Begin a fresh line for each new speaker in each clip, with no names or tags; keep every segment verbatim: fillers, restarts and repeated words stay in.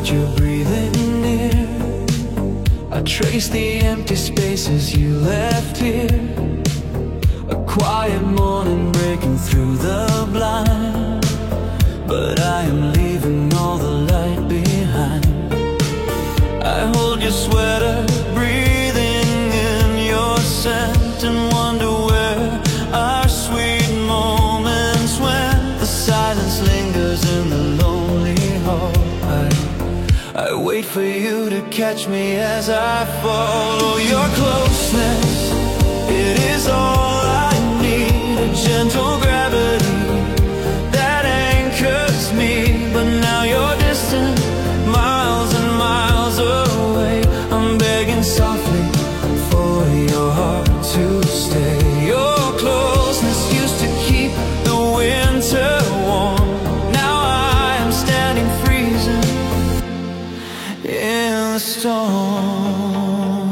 without you breathing near. I trace the empty spaces you left here. A quiet morning breaking through the blind, but I am leaving all the light behind. I hold your sweater, breathing in your scent, and wonder where our sweet moments went. The silence lingers in the lonely hall. I, I wait for you to catch me as I follow your closeness. It is all I need, a gentle gravity that anchors me. But now you're distant, miles and miles away. I'm begging softly for your heart to stay. Your closeness used to keep the winter warm. Now I am standing freezing in the storm.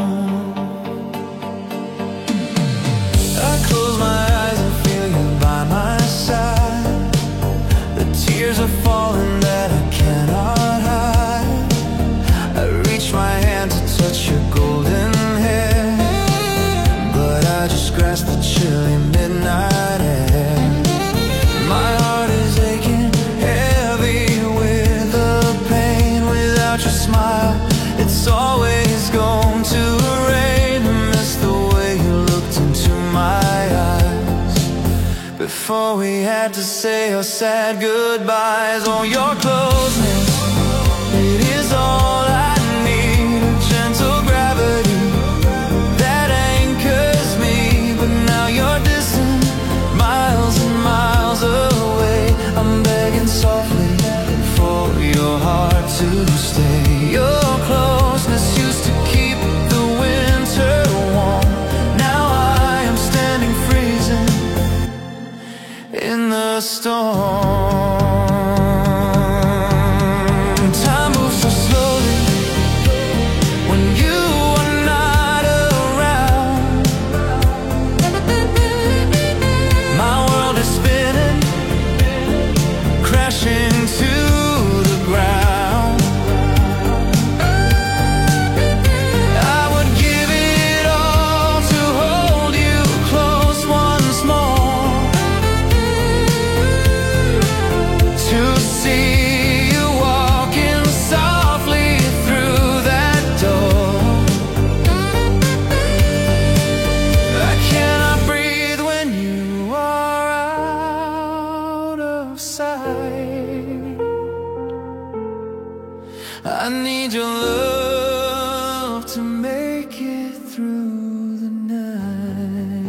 I close my eyes and feel you by my side. The tears are falling that I cannot hide. I reach my hand to touch your golden hair, but I just grasp the chilly midnight air. My heart is aching, heavy with the pain. Without your smile, it's always going to rain. I miss the way you looked into my eyes before we had to say our sad goodbyes. Oh, your closeness, it is all I need, a gentle gravity that anchors me. But now you're distant, miles and miles away. I'm begging softly for your heart to stay. Your closeness used to keep the winter warm. Now I am standing freezing in the storm. Time moves so slowly when you are not around. My world is spinning, crashing to the ground. I would give it all to hold you close once more, to see you walking softly through that door. I cannot breathe when you are out of sight. I need your love to make it through the night.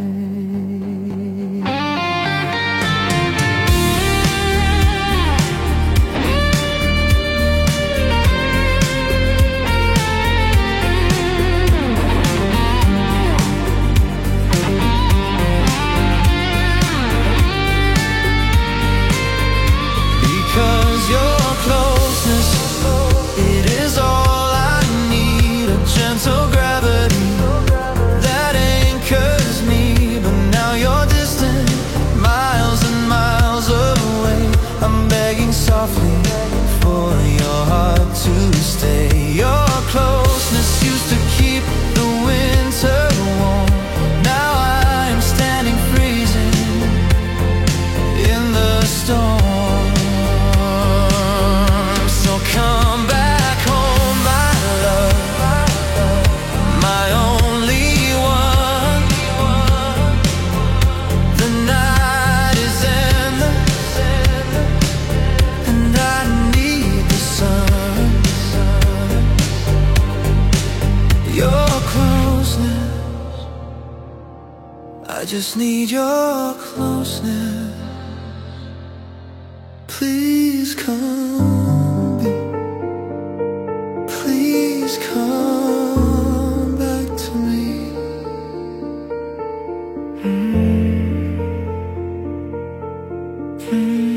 Because your closeness, it is all I need, a gentle gravity that anchors me. But now you're distant, miles and miles away. I'm begging softly for your heart to stay. Your closeness used to keep the winter warm. Now I'm standing freezing in the storm. So come back home, my love, my only one. The night is endless, and I need the sun. Your closeness, I just need your closeness. Please come, please come back to me. Mm. Mm.